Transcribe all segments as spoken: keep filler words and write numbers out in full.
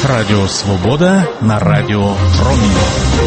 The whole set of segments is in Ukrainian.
Радіо Свобода на Радіо Промінь.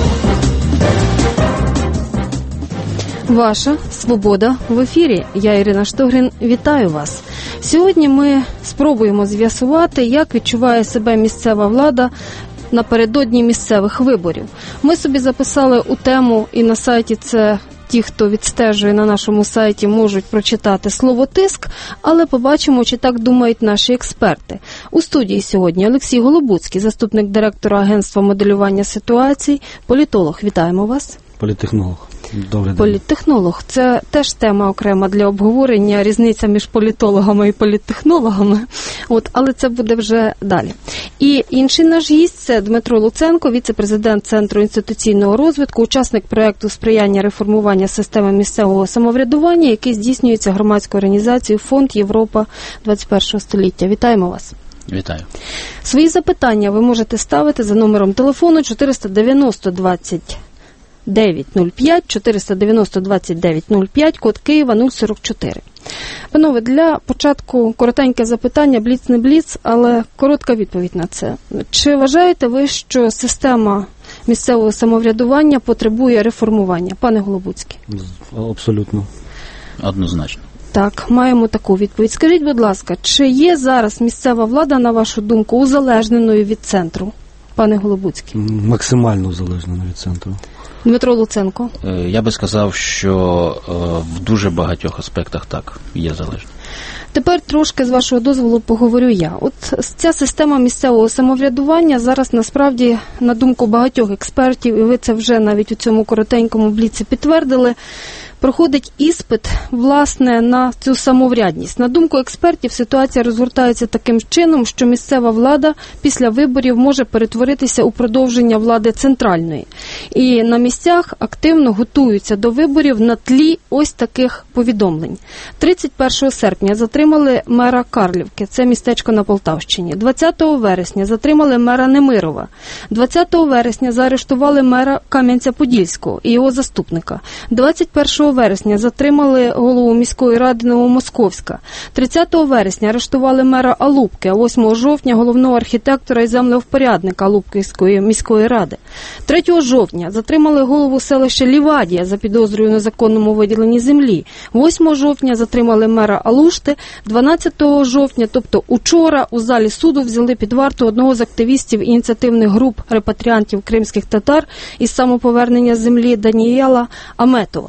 Ваша Свобода в ефірі. Я, Ірина Штогрін, вітаю вас. Сьогодні ми спробуємо з'ясувати, як відчуває себе місцева влада напередодні місцевих виборів. Ми собі записали у тему, і на сайті це ті, хто відстежує на нашому сайті, можуть прочитати слово «тиск», але побачимо, чи так думають наші експерти. У студії сьогодні Олексій Голобуцький, заступник директора Агентства моделювання ситуацій, політолог. Вітаємо вас. Політтехнолог. Добрий день. Політтехнолог. Це теж тема окрема для обговорення, різниця між політологами і політтехнологами. От, але це буде вже далі. І інший наш гість – це Дмитро Луценко, віце-президент Центру інституційного розвитку, учасник проєкту сприяння реформування системи місцевого самоврядування, який здійснюється громадською організацією «Фонд Європа двадцять першого століття». Вітаємо вас. Вітаю. Свої запитання ви можете ставити за номером телефону чотириста дев'яносто двадцять дев'ять нуль п'ять, чотириста дев'яносто двадцять дев'ять нуль п'ять, код Києва нуль сорок чотири. Панове, для початку коротеньке запитання, бліц не бліц, але коротка відповідь на це. Чи вважаєте ви, що система місцевого самоврядування потребує реформування? Пане Голобуцький. Абсолютно. Однозначно. Так, маємо таку відповідь. Скажіть, будь ласка, чи є зараз місцева влада, на вашу думку, узалежненою від центру? Пане Голобуцький. Максимально узалежненою від центру. Дмитро Луценко. Я би сказав, що в дуже багатьох аспектах так, є залежно. Тепер трошки, з вашого дозволу, поговорю я. От ця система місцевого самоврядування зараз, насправді, на думку багатьох експертів, і ви це вже навіть у цьому коротенькому бліці підтвердили, проходить іспит, власне, на цю самоврядність. На думку експертів, ситуація розгортається таким чином, що місцева влада після виборів може перетворитися у продовження влади центральної. І на місцях активно готуються до виборів на тлі ось таких повідомлень. тридцять першого серпня затримали мера Карлівки, це містечко на Полтавщині. двадцятого вересня затримали мера Немирова. двадцятого вересня заарештували мера Кам'янця-Подільського і його заступника. двадцять першого вересня затримали голову міської ради Новомосковська. тридцятого вересня арештували мера Алубки, а восьмого жовтня головного архітектора і землевпорядника Алубківської міської ради. третього жовтня затримали голову селища Лівадія за підозрою у незаконному виділенні землі. восьмого жовтня затримали мера Алушти. дванадцятого жовтня, тобто учора, у залі суду взяли під варту одного з активістів ініціативних груп репатріантів кримських татар із самоповернення землі Даніела Аметова.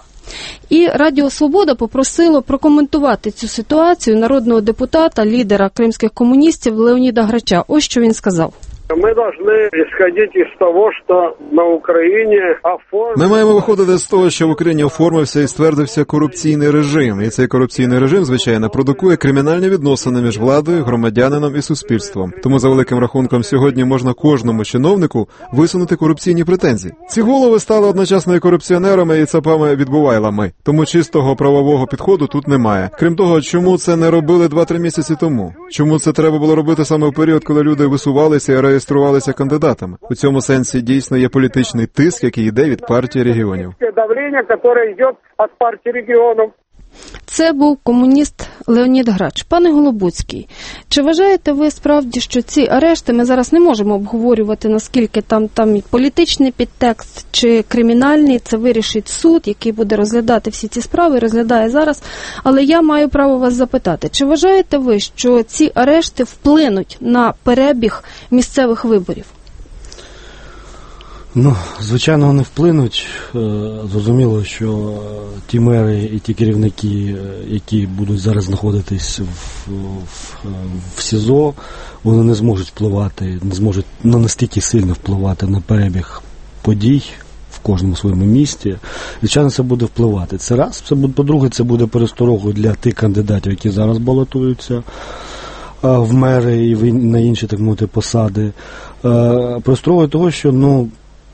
І Радіо Свобода попросило прокоментувати цю ситуацію народного депутата, лідера кримських комуністів Леоніда Грача. Ось що він сказав. Ми повинні исходити із того, що на Україні оформлено... Ми маємо виходити з того, що в Україні оформився і ствердився корупційний режим. І цей корупційний режим, звичайно, продукує кримінальні відносини між владою, громадянином і суспільством. Тому, за великим рахунком, сьогодні можна кожному чиновнику висунути корупційні претензії. Ці голови стали одночасно і корупціонерами, і цапами відбувайлами. Тому чистого правового підходу тут немає. Крім того, чому це не робили два-три місяці тому? Чому це треба було робити саме в період, коли люди висувалися і реєструвалися кандидатами? У цьому сенсі дійсно є політичний тиск, який йде від партії регіонів. Давлення, яке йде від партії регіонів. Це був комуніст Леонід Грач. Пане Голобуцький, чи вважаєте ви справді, що ці арешти, ми зараз не можемо обговорювати, наскільки там, там політичний підтекст чи кримінальний, це вирішить суд, який буде розглядати всі ці справи, розглядає зараз, але я маю право вас запитати, чи вважаєте ви, що ці арешти вплинуть на перебіг місцевих виборів? Ну, звичайно, вони вплинуть. Зрозуміло, що ті мери і ті керівники, які будуть зараз знаходитись в, в, в СІЗО, вони не зможуть впливати, не зможуть ну, настільки сильно впливати на перебіг подій в кожному своєму місті. Звичайно, це буде впливати. Це раз. Це буде, по-друге, це буде пересторогою для тих кандидатів, які зараз балотуються в мери і на інші, так мовити, посади. Пересторогою того, що, ну,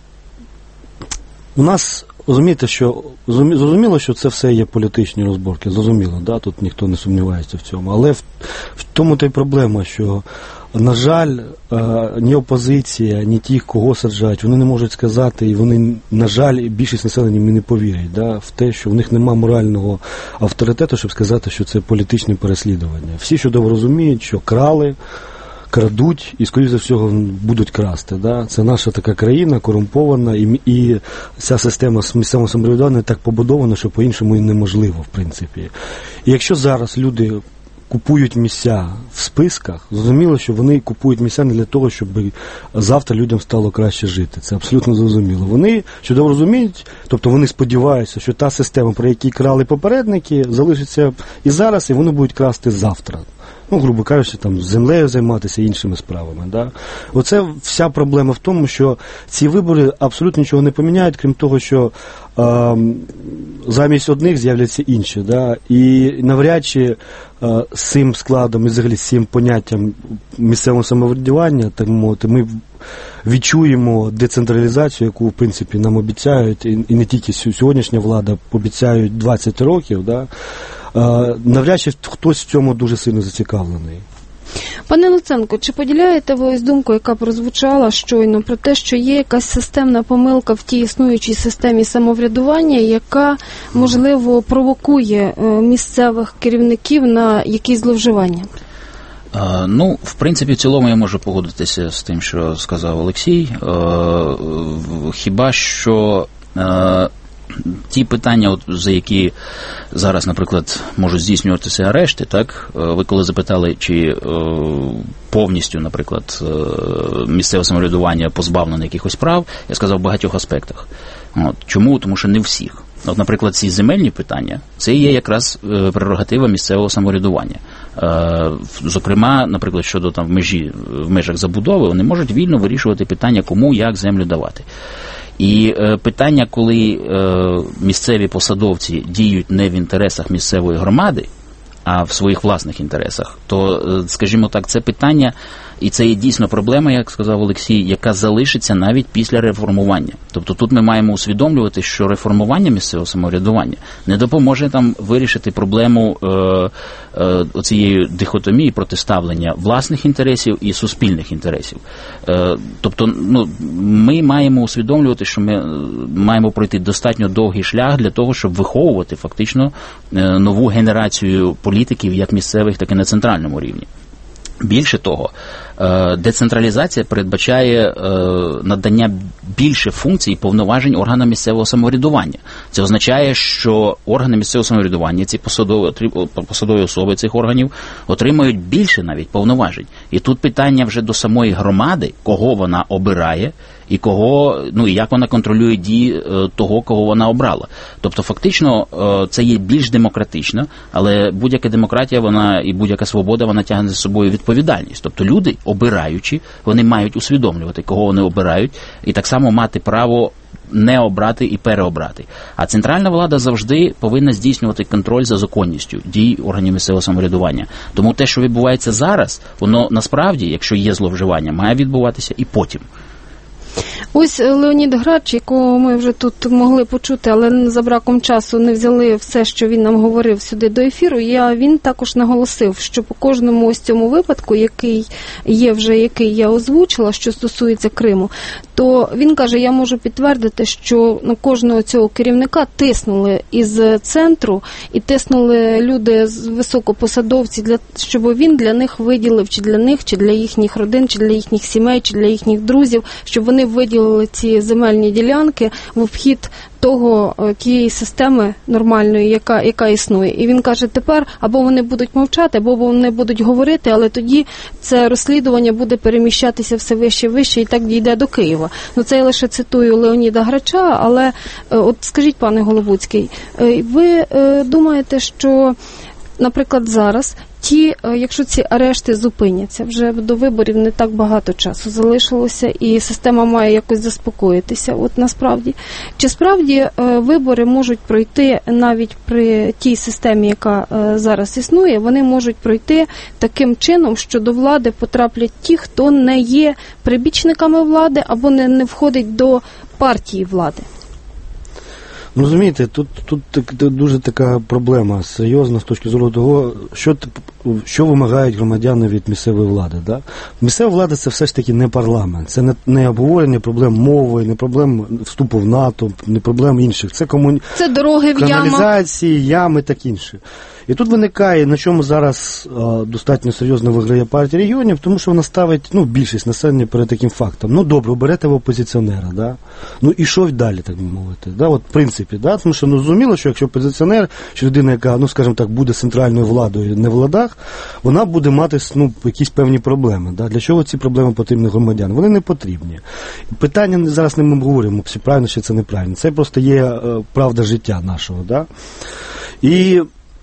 у нас, розумієте, що, зрозуміло, що це все є політичні розборки, зрозуміло, да? Тут ніхто не сумнівається в цьому, але в, в тому та й проблема, що, на жаль, ні опозиція, ні ті, кого саджають, вони не можуть сказати, і вони, на жаль, більшість населення не повірять, да? В те, що в них немає морального авторитету, щоб сказати, що це політичне переслідування. Всі чудово розуміють, що крали, крадуть і, скоріше за всього, будуть красти. Да? Це наша така країна корумпована, і, і ця система місцевого самоврядування так побудована, що по-іншому і неможливо, в принципі. І якщо зараз люди купують місця в списках, зрозуміло, що вони купують місця не для того, щоб завтра людям стало краще жити. Це абсолютно зрозуміло. Вони чудово розуміють, тобто вони сподіваються, що та система, про яку крали попередники, залишиться і зараз, і вони будуть красти завтра. Ну, грубо кажучи, там, землею займатися і іншими справами. Да? Оце вся проблема в тому, що ці вибори абсолютно нічого не поміняють, крім того, що е, замість одних з'являться інші. Да? І навряд чи е, з цим складом і взагалі з цим поняттям місцевого самоврядування, так мовити, ми відчуємо децентралізацію, яку, в принципі, нам обіцяють, і, і не тільки сьогоднішня влада, обіцяють двадцять років, да? Навряд чи хтось в цьому дуже сильно зацікавлений. Пане Луценко, чи поділяєте ви ось думку, яка прозвучала щойно, про те, що є якась системна помилка в тій існуючій системі самоврядування, яка, можливо, провокує місцевих керівників на якісь зловживання? Uh, ну, в принципі, в цілому я можу погодитися з тим, що сказав Олексій. Uh, хіба що uh, ті питання, от, за які зараз, наприклад, можуть здійснюватися арешти, так? Ви коли запитали, чи е, повністю, наприклад, е, місцеве самоврядування позбавлено якихось прав, я сказав в багатьох аспектах. От. Чому? Тому що не всіх. От, наприклад, ці земельні питання, це є якраз е, прерогатива місцевого самоврядування. Е, зокрема, наприклад, щодо там, в, межі, в межах забудови, вони можуть вільно вирішувати питання, кому, як землю давати. І е, питання, коли е, місцеві посадовці діють не в інтересах місцевої громади, а в своїх власних інтересах, то, е, скажімо так, це питання, і це є дійсно проблема, як сказав Олексій, яка залишиться навіть після реформування. Тобто тут ми маємо усвідомлювати, що реформування місцевого самоврядування не допоможе там вирішити проблему е, е, оцієї дихотомії, протиставлення власних інтересів і суспільних інтересів. Е, тобто, ну, ми маємо усвідомлювати, що ми маємо пройти достатньо довгий шлях для того, щоб виховувати фактично е, нову генерацію політиків, як місцевих, так і на центральному рівні. Більше того, децентралізація передбачає надання більше функцій і повноважень органам місцевого самоврядування. Це означає, що органи місцевого самоврядування, ці посадові, посадові особи цих органів, отримають більше навіть повноважень. І тут питання вже до самої громади, кого вона обирає, і кого, ну і як вона контролює дії того, кого вона обрала. Тобто фактично це є більш демократично, але будь-яка демократія, вона і будь-яка свобода, вона тягне за собою відповідальність. Тобто люди, обираючи, вони мають усвідомлювати, кого вони обирають, і так само мати право не обрати і переобрати. А центральна влада завжди повинна здійснювати контроль за законністю дій органів місцевого самоврядування. Тому те, що відбувається зараз, воно насправді, якщо є зловживання, має відбуватися і потім. Ось Леонід Грач, якого ми вже тут могли почути, але за браком часу не взяли все, що він нам говорив сюди до ефіру, я, він також наголосив, що по кожному ось цьому випадку, який є вже, який я озвучила, що стосується Криму, то він каже, я можу підтвердити, що на кожного цього керівника тиснули із центру і тиснули люди, високопосадовці, для, щоб він для них виділив, чи для них, чи для їхніх родин, чи для їхніх сімей, чи для їхніх друзів, щоб вони виділили ці земельні ділянки в обхід того, тієї системи нормальної, яка, яка існує. І він каже, тепер або вони будуть мовчати, або вони будуть говорити, але тоді це розслідування буде переміщатися все вище і вище, і так дійде до Києва. Ну, це я лише цитую Леоніда Грача, але от скажіть, пане Головуцький, ви думаєте, що, наприклад, зараз ті, якщо ці арешти зупиняться, вже до виборів не так багато часу залишилося, і система має якось заспокоїтися, от насправді. Чи справді вибори можуть пройти навіть при тій системі, яка зараз існує, вони можуть пройти таким чином, що до влади потраплять ті, хто не є прибічниками влади або не, не входить до партії влади? Ну, розумієте, тут, тут так, дуже така проблема серйозна з точки зору того, що що вимагають громадяни від місцевої влади. Да? Місцева влада – це все ж таки не парламент, це не, не обговорення проблем мови, не проблем вступу в НАТО, не проблем інших. Це, комуні... це дороги в ямах. Каналізації, ями, так інше. І тут виникає, на чому зараз а, достатньо серйозно виграє партія регіонів, тому що вона ставить, ну, більшість населення перед таким фактом. Ну, добре, оберете ви опозиціонера, да? Ну, і що далі, так би мовити? Да? От, в принципі, да? Тому що, ну, зрозуміло, що якщо опозиціонер, що людина, яка, ну, скажімо так, буде центральною владою не в владах, вона буде мати, ну, якісь певні проблеми. Да? Для чого ці проблеми потрібні громадянам? Вони не потрібні. Питання зараз не ми говоримо, чи правильно, чи це неправильно. Це просто є е, правда життя нашого, да? І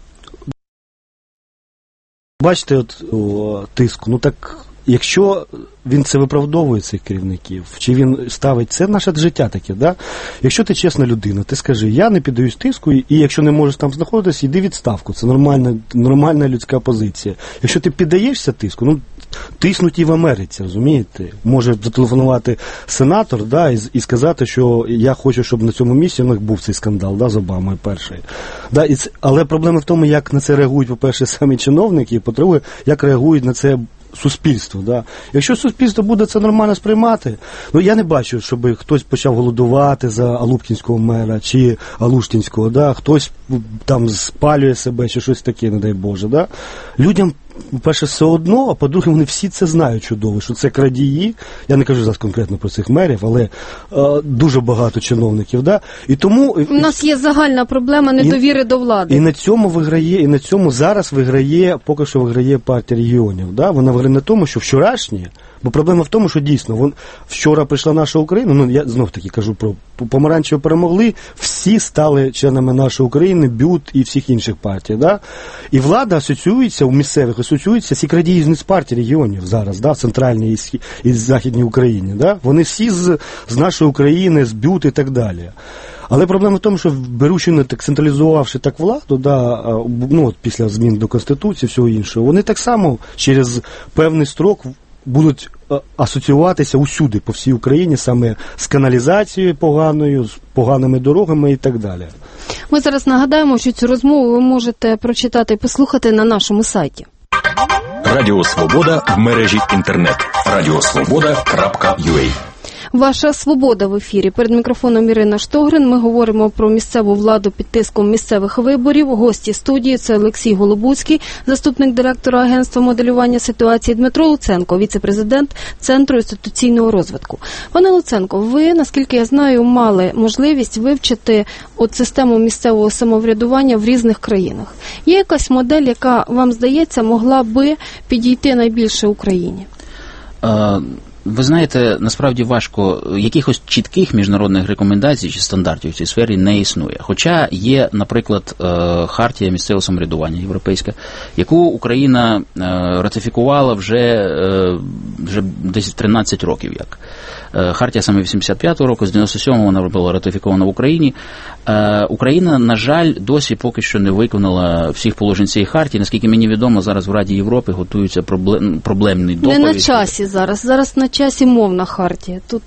бачите, от о, тиску, ну так, якщо він це виправдовує, цих керівників, чи він ставить, це наше життя таке, да? Якщо ти чесна людина, ти скажи, я не піддаюсь тиску, і якщо не можеш там знаходитися, йди відставку, це нормальна, нормальна людська позиція. Якщо ти піддаєшся тиску, ну, тиснуть і в Америці, розумієте? Може зателефонувати сенатор, да, і, і сказати, що я хочу, щоб на цьому місці, ну, був цей скандал, да, з Обамою перший. Да, і це, але проблема в тому, як на це реагують, по-перше, самі чиновники, і, по-друге, як реагують на це суспільство. Да. Якщо суспільство буде це нормально сприймати, ну я не бачу, щоб хтось почав голодувати за Алубкінського мера чи Алуштинського, да, хтось там спалює себе чи щось таке, не дай Боже. Да. Людям, по-перше, все одно, а по-друге, вони всі це знають чудово, що це крадії. Я не кажу зараз конкретно про цих мерів, але е, дуже багато чиновників. Да? І тому у нас є загальна проблема недовіри і, до влади. І на цьому виграє, і на цьому зараз виграє, поки що виграє партія регіонів. Да? Вона виграє на тому, що вчорашні, бо проблема в тому, що дійсно, вон, вчора прийшла наша Україна, ну я знов таки кажу про помаранчеві перемогли, всі стали членами нашої України, БЮТ і всіх інших партій. Да? І влада асоціюється, у місцевих асоціюється, ці крадії не з партії регіонів зараз, да, в центральній і, і західній Україні. Да? Вони всі з, з нашої України, з БЮТ і так далі. Але проблема в тому, що беручи, так централізувавши так владу, да, ну, от після змін до Конституції, всього іншого, вони так само через певний строк будуть асоціюватися усюди, по всій Україні, саме з каналізацією поганою, з поганими дорогами і так далі. Ми зараз нагадаємо, що цю розмову ви можете прочитати і послухати на нашому сайті. Радіо Свобода в мережі інтернет. радіосвобода крапка ю а. Ваша свобода в ефірі. Перед мікрофоном Ірина Штогрин. Ми говоримо про місцеву владу під тиском місцевих виборів. Гості студії – це Олексій Голубуцький, заступник директора агентства моделювання ситуації, Дмитро Луценко, віце-президент Центру інституційного розвитку. Пане Луценко, ви, наскільки я знаю, мали можливість вивчити от систему місцевого самоврядування в різних країнах. Є якась модель, яка, вам здається, могла би підійти найбільше Україні? Uh... Ви знаєте, насправді важко, якихось чітких міжнародних рекомендацій чи стандартів в цій сфері не існує. Хоча є, наприклад, хартія місцевого самоврядування європейська, яку Україна ратифікувала вже, вже десь тринадцять років як. Хартія саме вісімдесят п'ятого року, з дев'яносто сьомого вона була ратифікована в Україні. Україна, на жаль, досі поки що не виконала всіх положень цієї хартії. Наскільки мені відомо, зараз в Раді Європи готуються проблем, проблемний доповідь. Не на часі зараз. Зараз на часі мовна хартія. Тут...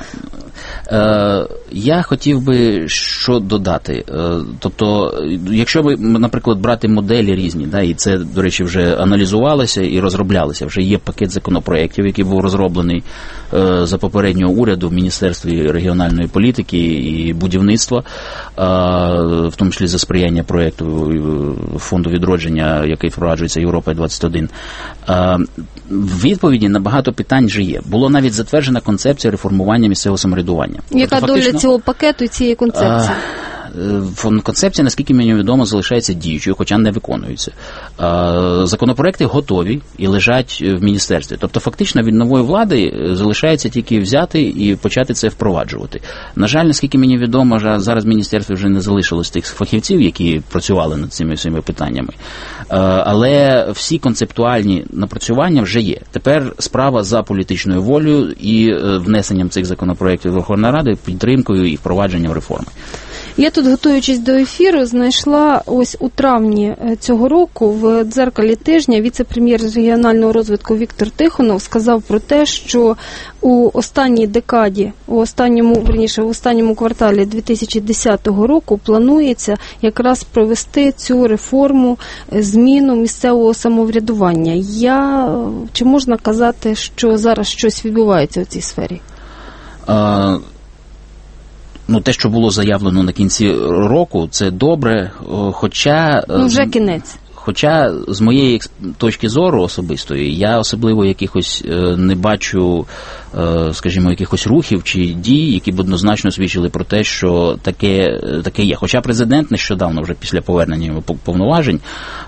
Я хотів би що додати. Тобто, якщо би, наприклад, брати моделі різні, да, і це, до речі, вже аналізувалося і розроблялося, вже є пакет законопроєктів, який був розроблений за попереднього уряду в Міністерстві регіональної політики і будівництва, в тому числі за сприяння проєкту Фонду відродження, який впроваджується Європа двадцять один. Відповіді на багато питань вже є. Було навіть затверджена концепція реформування місцевого самоврядування. Яка тобто, доля фактично, цього пакету і цієї концепції? Концепція, наскільки мені відомо, залишається діючою, хоча не виконується. Законопроекти готові і лежать в міністерстві. Тобто, фактично, від нової влади залишається тільки взяти і почати це впроваджувати. На жаль, наскільки мені відомо, зараз в міністерстві вже не залишилось тих фахівців, які працювали над цими всіми питаннями. Але всі концептуальні напрацювання вже є. Тепер справа за політичною волею і внесенням цих законопроєктів в Верховну Раду, підтримкою і впровадженням реформи. Є тут тут, готуючись до ефіру, знайшла ось у травні цього року в дзеркалі тижня віце-прем'єр з регіонального розвитку Віктор Тихонов сказав про те, що у останній декаді, у останньому, верніше, в останньому кварталі дві тисячі десятого року планується якраз провести цю реформу, зміну місцевого самоврядування. Я, чи можна казати, що зараз щось відбувається у цій сфері? А... Ну, те, що було заявлено на кінці року, це добре, хоча... Ну, вже кінець. Хоча, з моєї точки зору особистої, я особливо якихось не бачу, скажімо, якихось рухів чи дій, які б однозначно свідчили про те, що таке, таке є. Хоча президент нещодавно, вже після повернення його повноважень,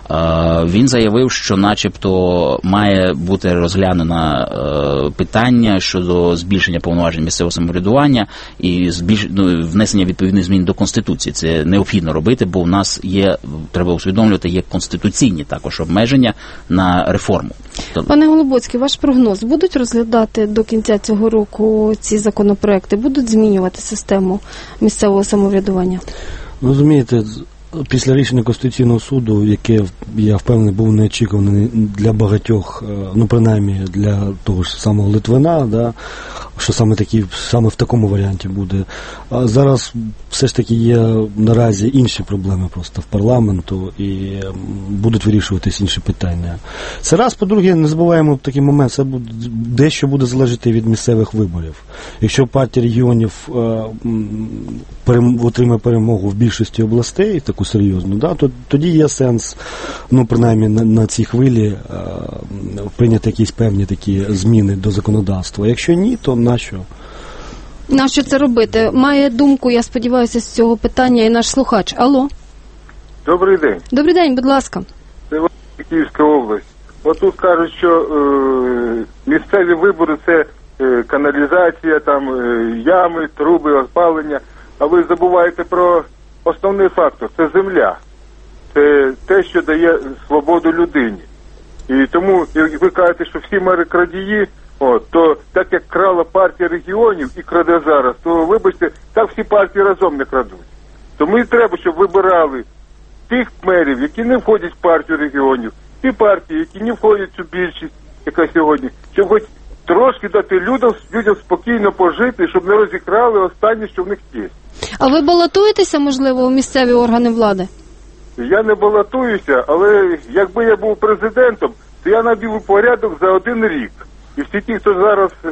він заявив, що начебто має бути розглянено питання щодо збільшення повноважень місцевого самоврядування і збільш... ну, внесення відповідних змін до Конституції. Це необхідно робити, бо в нас є, треба усвідомлювати, є конституційні також обмеження на реформу. Пане Голубоцький, ваш прогноз, будуть розглядати до кінця цього року ці законопроекти, будуть змінювати систему місцевого самоврядування? Розумієте, після рішення Конституційного суду, яке, я впевнений, був неочікуваний для багатьох, ну, принаймні для того ж самого Литвина, да, що саме, такі, саме в такому варіанті буде. А зараз все ж таки є наразі інші проблеми просто в парламенту і будуть вирішуватись інші питання. Це раз, по-друге, не забуваємо в такий момент, це буде, дещо буде залежати від місцевих виборів. Якщо партія регіонів е, перем, отримає перемогу в більшості областей, таку серйозну, да, то тоді є сенс, ну, принаймні на, на цій хвилі е, прийняти якісь певні такі зміни до законодавства. Якщо ні, то на що? На що це робити? Має думку, я сподіваюся, з цього питання і наш слухач. Алло. Добрий день. Добрий день, будь ласка. Це Київська область. От тут кажуть, що е, місцеві вибори – це е, каналізація, там е, ями, труби, опалення. А ви забуваєте про основний фактор – це земля. Це те, що дає свободу людині. І тому, як ви кажете, що всі мери крадії, от, то так як крала партія регіонів і краде зараз, то, вибачте, так всі партії разом не крадуть. Тому і треба, щоб вибирали тих мерів, які не входять в партію регіонів, ті партії, які не входять в цю більшість, яка сьогодні, щоб хоч трошки дати людям, людям спокійно пожити, щоб не розікрали останнє, що в них є. А ви балотуєтеся, можливо, у місцеві органи влади? Я не балотуюся, але якби я був президентом, то я навів порядок за один рік. І всі ті, хто зараз е,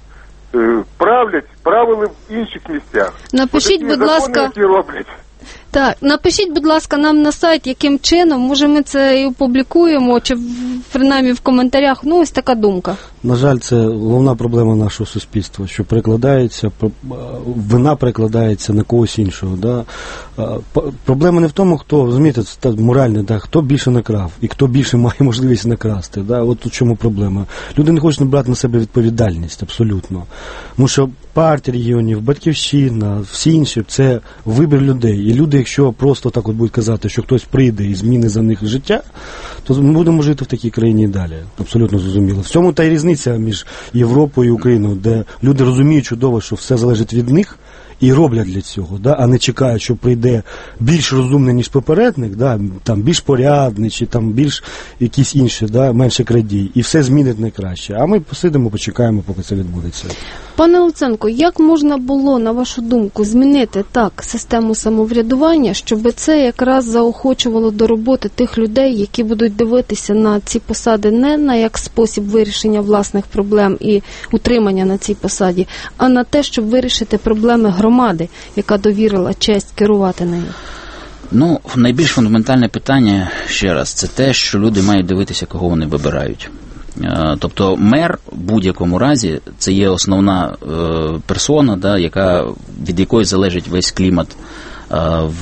е, правлять, правили в інших місцях. Напишіть, будь закони, ласка, які роблять. Так, напишіть, будь ласка, нам на сайт, яким чином, може ми це і опублікуємо, чи принаймні в коментарях, ну ось така думка. На жаль, це головна проблема нашого суспільства, що перекладається, вина перекладається на когось іншого. Да? Проблема не в тому, хто, розумієте, це моральне, да? Хто більше накрав і хто більше має можливість накрасти. Да? От у чому проблема. Люди не хочуть брати на себе відповідальність, абсолютно. Тому що партія регіонів, Батьківщина, всі інші – це вибір людей. І люди, якщо просто так от будуть казати, що хтось прийде і зміни за них життя, то ми будемо жити в такій країні і далі. Абсолютно зрозуміло. В цьому та й різниця між Європою і Україною, де люди розуміють чудово, що все залежить від них, і роблять для цього, да? А не чекають, що прийде більш розумний, ніж попередник, да? Там більш порядний, чи там більш якісь інші, да? Менше крадій, і все змінить найкраще. А ми посидимо, почекаємо, поки це відбудеться. Пане Луценко, як можна було, на вашу думку, змінити так систему самоврядування, щоб це якраз заохочувало до роботи тих людей, які будуть дивитися на ці посади не на як спосіб вирішення власних проблем і утримання на цій посаді, а на те, щоб вирішити проблеми громади, яка довірила честь керувати нею? Ну, найбільш фундаментальне питання, ще раз, це те, що люди мають дивитися, кого вони вибирають. Тобто мер в будь-якому разі це є основна е, персона, да, яка, від якої залежить весь клімат е, в,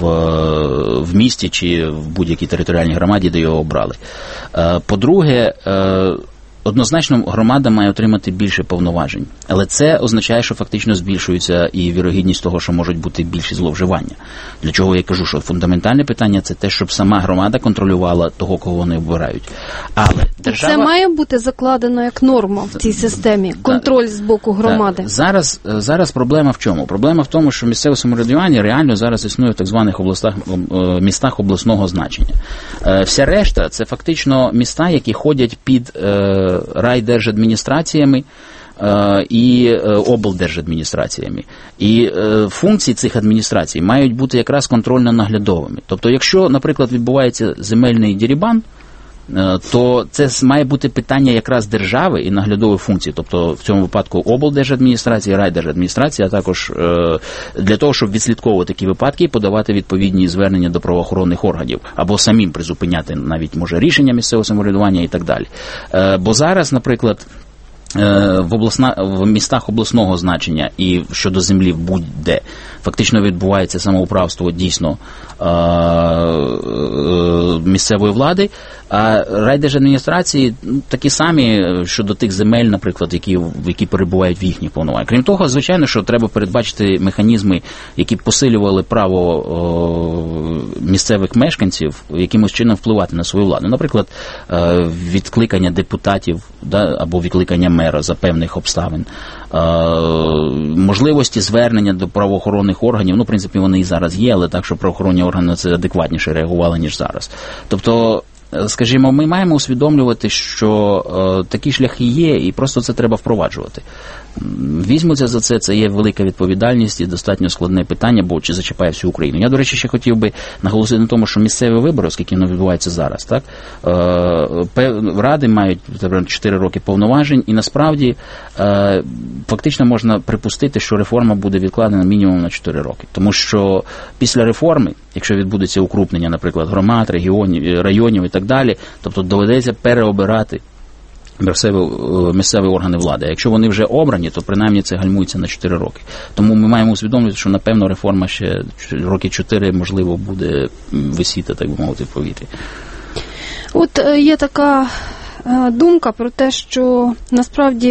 в місті чи в будь-якій територіальній громаді, де його обрали. Е, по-друге, е, однозначно громада має отримати більше повноважень. Але це означає, що фактично збільшується і вірогідність того, що можуть бути більші зловживання. Для чого я кажу, що фундаментальне питання – це те, щоб сама громада контролювала того, кого вони обирають. Але держава... Це має бути закладено як норма в цій системі, контроль з боку громади. Зараз, зараз проблема в чому? Проблема в тому, що місцеве самоврядування реально зараз існує в так званих областах, містах обласного значення. Вся решта – це фактично міста, які ходять під райдержадміністраціями і облдержадміністраціями. І функції цих адміністрацій мають бути якраз контрольно-наглядовими. Тобто, якщо, наприклад, відбувається земельний дерибан, то це має бути питання якраз держави і наглядової функції, тобто в цьому випадку облдержадміністрації, райдержадміністрації, а також для того, щоб відслідковувати такі випадки і подавати відповідні звернення до правоохоронних органів, або самим призупиняти навіть, може, рішення місцевого самоврядування і так далі. Бо зараз, наприклад, в, обласна, в містах обласного значення і щодо землі будь-де фактично відбувається самоуправство дійсно місцевої влади, а райдержадміністрації такі самі щодо тих земель, наприклад, які, які перебувають в їхніх повноваженнях. Крім того, звичайно, що треба передбачити механізми, які б посилювали право о, місцевих мешканців якимось чином впливати на свою владу. Наприклад, відкликання депутатів, да, або відкликання мера за певних обставин, можливості звернення до правоохоронних органів, ну, в принципі, вони і зараз є, але так, що правоохоронні органи на це адекватніше реагували, ніж зараз. Тобто, скажімо, ми маємо усвідомлювати, що е, такі шляхи є, і просто це треба впроваджувати. Візьмуться за це, це є велика відповідальність і достатньо складне питання, бо чи зачіпає всю Україну. Я, до речі, ще хотів би наголосити на тому, що місцеві вибори, оскільки воно відбувається зараз, так, е, ради мають чотири роки повноважень, і насправді е, фактично можна припустити, що реформа буде відкладена мінімум на чотири роки. Тому що після реформи, якщо відбудеться укрупнення, наприклад, громад, регіонів, районів і так далі, тобто доведеться переобирати Місцеві, місцеві органи влади. А якщо вони вже обрані, то принаймні це гальмується на чотири роки. Тому ми маємо усвідомлювати, що, напевно, реформа ще роки чотири, можливо, буде висіти, так би мовити, в повітрі. От є така думка про те, що насправді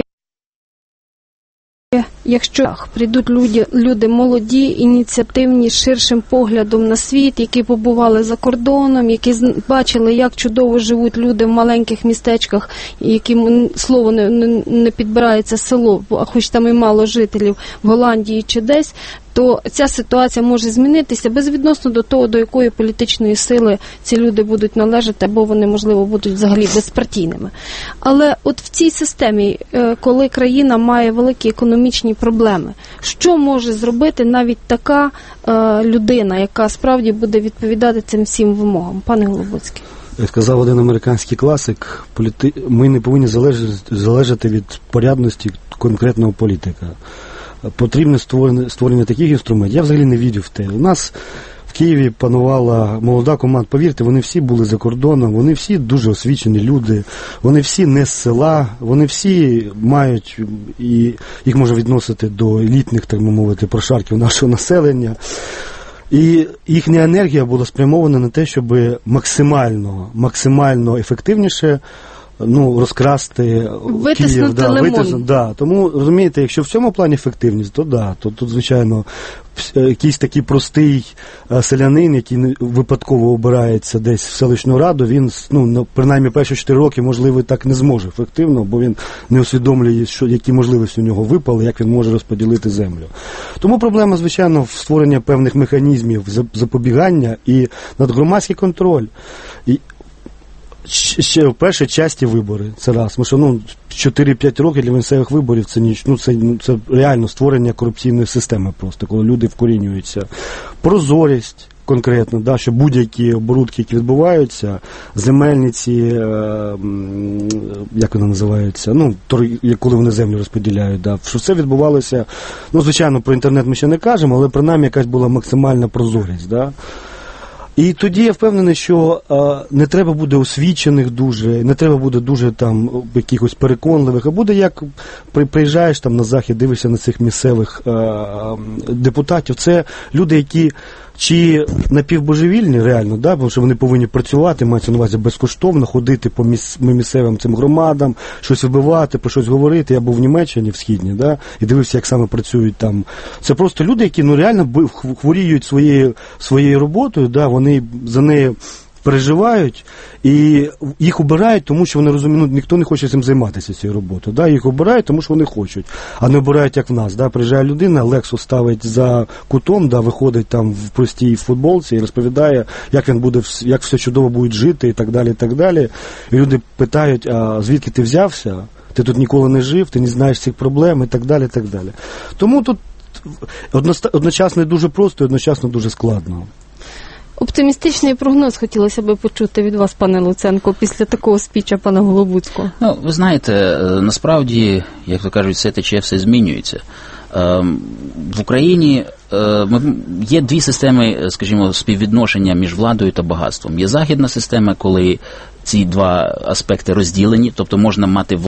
якщо прийдуть люди, люди молоді, ініціативні, з ширшим поглядом на світ, які побували за кордоном, які бачили, як чудово живуть люди в маленьких містечках, яким слово не, не, не підбирається село, а хоч там і мало жителів в Голландії чи десь, то ця ситуація може змінитися безвідносно до того, до якої політичної сили ці люди будуть належати, або вони, можливо, будуть взагалі безпартійними. Але от в цій системі, коли країна має великі економічні проблеми, що може зробити навіть така е, людина, яка справді буде відповідати цим всім вимогам? Пане Голобуцький. Як сказав один американський класик, політи... ми не повинні залежати, залежати від порядності конкретного політика. Потрібне створення, створення таких інструментів. Я взагалі не вірю в те. У нас в Києві панувала молода команда, повірте, вони всі були за кордоном, вони всі дуже освічені люди, вони всі не з села, вони всі мають, і їх можна відносити до елітних, так би мовити, прошарків нашого населення. І їхня енергія була спрямована на те, щоб максимально, максимально ефективніше ну, розкрасти Київ, да, витиснути, да. Тому, розумієте, якщо в цьому плані ефективність, то да, то тут, звичайно, якийсь такий простий селянин, який випадково обирається десь в селищну раду, він, ну, принаймні перші чотири роки, можливо, так не зможе ефективно, бо він не усвідомлює, що, які можливості у нього випали, як він може розподілити землю. Тому проблема, звичайно, в створенні певних механізмів запобігання і надгромадський контроль. І ще вперше часті вибори, це раз. Тому що, ну, чотири-п'ять років для місцевих виборів це ніч, ну, це, ну, це реально створення корупційної системи просто, коли люди вкорінюються. Прозорість конкретно, да, що будь-які оборудки, які відбуваються, земельні ці, е, як вони називаються, ну, коли вони землю розподіляють, да, що це відбувалося, ну, звичайно, про інтернет ми ще не кажемо, але принаймні якась була максимальна прозорість, да. І тоді я впевнений, що а, не треба буде освічених дуже, не треба буде дуже там якихось переконливих, а буде як при, приїжджаєш там на захід, дивишся на цих місцевих а, депутатів. Це люди, які чи напівбожевільні реально, да, тому що вони повинні працювати, мається на увазі безкоштовно, ходити по міс, місцевим цим громадам, щось вибивати, про щось говорити. Я був в Німеччині, в Східній, да, і дивився, як саме працюють там. Це просто люди, які ну, реально хворіють своєю, своєю роботою, да, вони за нею переживають, і їх обирають, тому що вони розуміють, ну, ніхто не хоче цим займатися, цією роботою. Да? Їх обирають, тому що вони хочуть, а не обирають, як в нас. Да? Приїжджає людина, Лексус ставить за кутом, да, виходить там в простій футболці і розповідає, як він буде, як все чудово буде жити і так далі, і так далі. І люди питають, а звідки ти взявся? Ти тут ніколи не жив, ти не знаєш цих проблем і так далі, і так далі. Тому тут одночасно дуже просто і одночасно дуже складно. Оптимістичний прогноз хотілося б почути від вас, пане Луценко, після такого спіча пана Голобуцького. Ну, ви знаєте, насправді, як то кажуть, все тече, все змінюється. В Україні є дві системи, скажімо, співвідношення між владою та багатством. Є західна система, коли ці два аспекти розділені, тобто можна мати